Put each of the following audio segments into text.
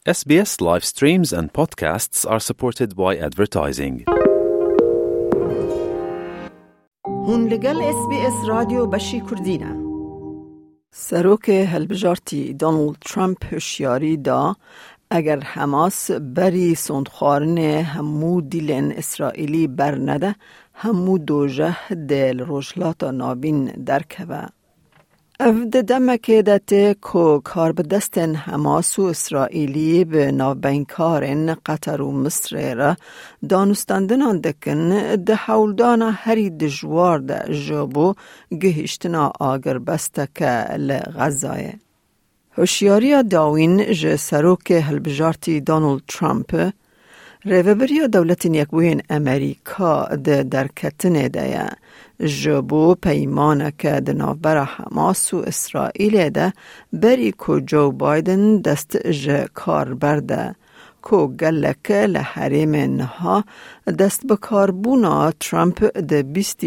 SBS live streams and podcasts are supported by advertising. هون لگل SBS رادیو بشی کردینه. سروک هلبجارتی دونالد ترامپ هشیاری دا اگر حماس بری سندخوارن همو دیلن اسرائیلی برنده همو دوجه دل روشلات نابین درکوه. افد دمکه دته که کار به دستن حماس و اسرائیلی به نابینکارن قطر و مصر را دانستندنان دکن ده حولدان هری دجوار ده جابو گهشتنا آگر بستک لغزای. هوشیاری داوین جه سروک هلبجارتی دونالد ترامپ ریوبریا دولت یکوین امریکا ده درکتنه ده جبو پیمانه که ده نوبر حماس و اسرائیل ده بری که جو بایدن دست جه کار برده که گلک لحریم نها دست بکاربونا ترامپ ده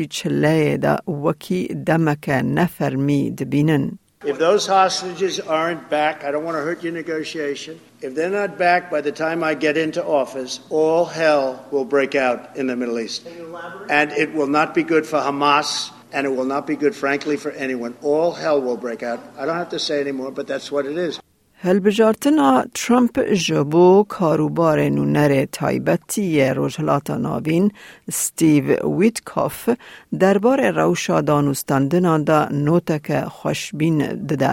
24 ده وکی دمک نفرمی دبینن. If those hostages aren't back, I don't want to hurt your negotiation. If they're not back by the time I get into office, all hell will break out in the Middle East. And it will not be good for Hamas, and it will not be good, frankly, for anyone. All hell will break out. I don't have to say anymore, but that's what it is. هلبجارتنا ترامپ جبو کاروبار نونر تایبتی روجلات نابین ستیو ویتکاف دربار روشا دانستندنان دا نوتک خوشبین دده.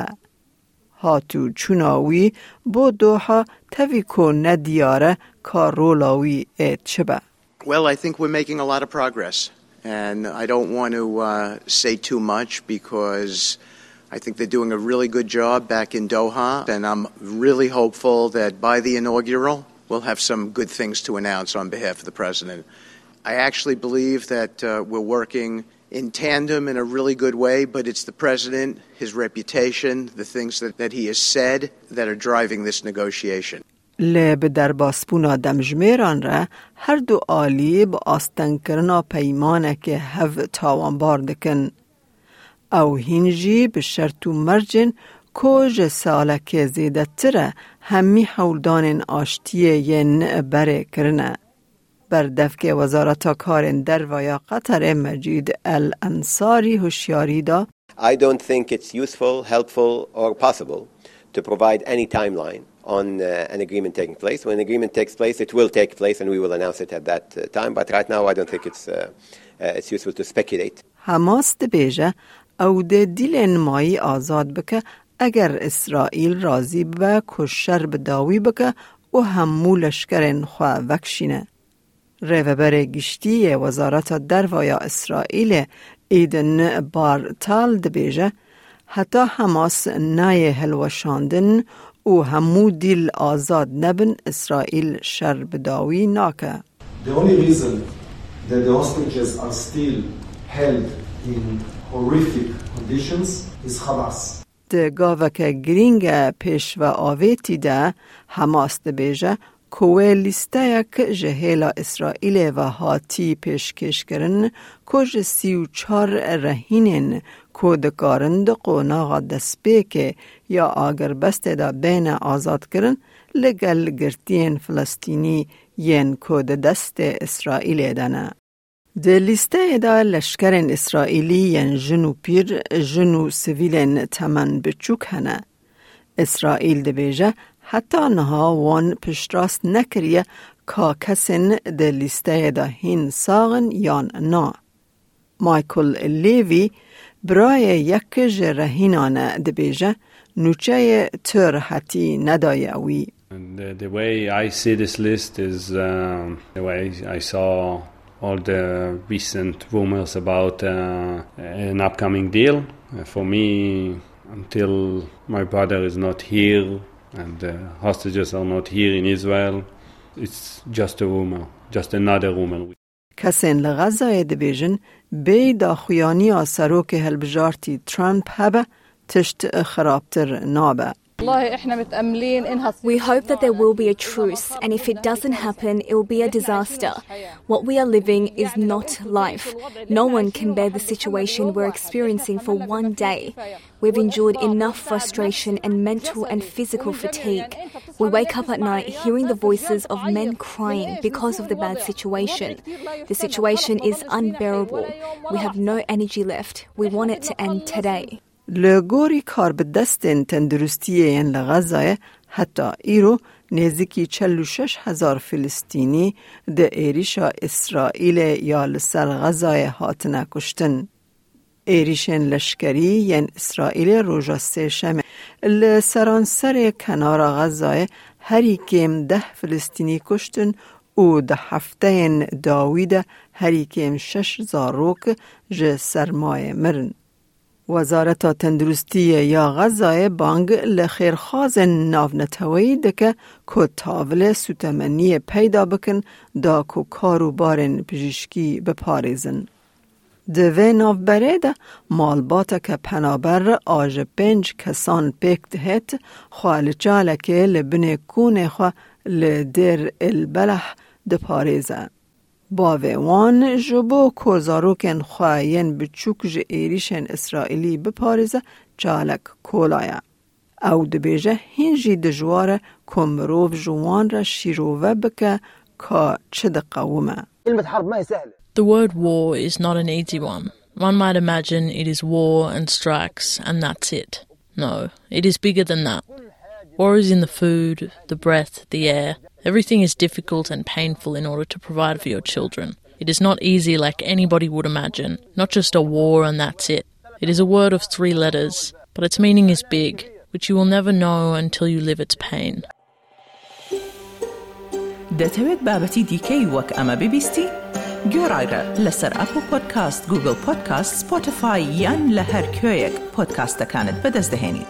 هاتو چوناوی بو دوحا تویکو ندیاره کارولاوی چبه. Well, I think we're making a lot of progress. And I don't want to say too much because I think they're doing a really good job back in Doha, and I'm really hopeful that by the inaugural, we'll have some good things to announce on behalf of the President. I actually believe that we're working in tandem in a really good way, but it's the President, his reputation, the things that he has said that are driving this negotiation. لب در باسپونا دمجمیران را هر دو آلی با آستن کرنا پیمانه که هف تاوانبار دکن. او هنجی به شرط و مرجن کج سالک زیده تره همی حولدان آشتیه ین بره کرنه. بردفک وزارت کارن در ویا قطر مجید الانصاری هوشیاری دا I don't think it's useful, helpful or possible to provide any timeline on an agreement taking place. When an agreement takes place, it will take place and we will announce it at that time. But right now I don't think it's useful to speculate. حماس دبیجه او ده دیل انمایی آزاد بکه اگر اسرائیل راضی به کشر بداوی بکه و همو لشکرین خواه وکشینه. ریوبر گشتی وزارت درویا اسرائیل ایدن بارتال دبیجه حتی حماس نای هلوشاندن و همو دیل آزاد نبن اسرائیل شر بداوی ناکه. The only reason that the hostages are still held in horrific conditions is Hamas. ده گاوک گرینگ پیش و آویتی ده حماس ده بیجه کوه لیسته یک جهیلا اسرائیل و هاتی پیشکش کرن کج 34 رهینن که دکارن ده قوناغ دسپیک یا آگر بسته ده بین آزاد کرن لگل گرتین فلسطینی ین که ده دست اسرائیل دنه. ده لیسته دا لشکرین اسرائیلی ین جنو پیر جنو سویلین تمن بچوک هنه. اسرائیل ده بیجه حتی نها وان پشتراست نکریه که کسین ده لیسته دا هین ساغن یان نا. مایکل لیوی برای یک جرهینانه ده بیجه نوچه تر حتی ندایوی. The way I see this list is the way I saw all the recent rumors about an upcoming deal. For me, until my brother is not here and the hostages are not here in Israel, it's just a rumor, just another rumor. کسین لغزای دبیجن بی دا خویانی سروک هلبجارتی ترامپ هبه تشت خرابتر نابه. We hope that there will be a truce, and if it doesn't happen, it will be a disaster. What we are living is not life. No one can bear the situation we're experiencing for one day. We've endured enough frustration and mental and physical fatigue. We wake up at night hearing the voices of men crying because of the bad situation. The situation is unbearable. We have no energy left. We want it to end today. لگوری کار به دستین تندرستیه لغزای حتی ایرو نزدیکی 46,000 فلسطینی ده ایریشا اسرائیل یا لسر غزای هاتنه کشتن. ایریشن لشکری ین اسرائیل روژا سهشمه لسرانسر کنار غزای هری کم 10 فلسطینی کشتن و ده هفته داوید هری کم 6 زاروک جه سرمایه مرن. وزارت تندرستی یا غزای بانگ لخیرخواز ناونتوی دکه که تاول سوتمنی پیدا بکن دا که کارو بارن پزشکی بپاریزن. دوه ناوبره ده مالباتا که پنابر آج 5 کسان پیک دهت خوالچاله که لبنه کونه خواه لدر البلح ده پاریزه. باوه وان جبو کوزاروکن خواهین بچوک جه ایریشن اسرائیلی بپارزه چالک کولایا. او دبیجه هنجی دجواره کمروف جوان را شیروه بکه که چه دقومه. The word war is not an easy one. One might imagine it is war and strikes and that's it. No, it is bigger than that. War is in the food, the breath, the air. Everything is difficult and painful in order to provide for your children. It is not easy like anybody would imagine, not just a war and that's it. It is a word of 3 letters, but its meaning is big, which you will never know until you live its pain. دەتەوێت بابەتی دیکەی وەک ئەمە ببیستی؟ گۆڕایرە لەسەر ئەپل پۆدکاست، گوگل پۆدکاست، سپۆتیفای یان لە هەر کوێیەک پۆدکاستەکانت بەدەست دەهێنیت.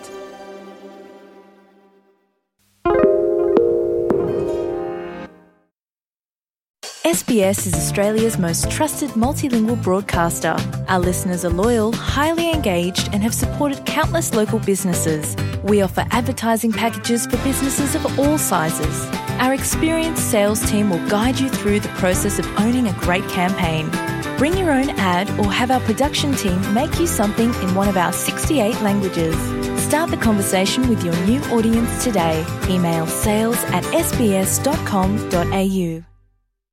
SBS is Australia's most trusted multilingual broadcaster. Our listeners are loyal, highly engaged, and have supported countless local businesses. We offer advertising packages for businesses of all sizes. Our experienced sales team will guide you through the process of owning a great campaign. Bring your own ad or have our production team make you something in one of our 68 languages. Start the conversation with your new audience today. Email sales@sbs.com.au.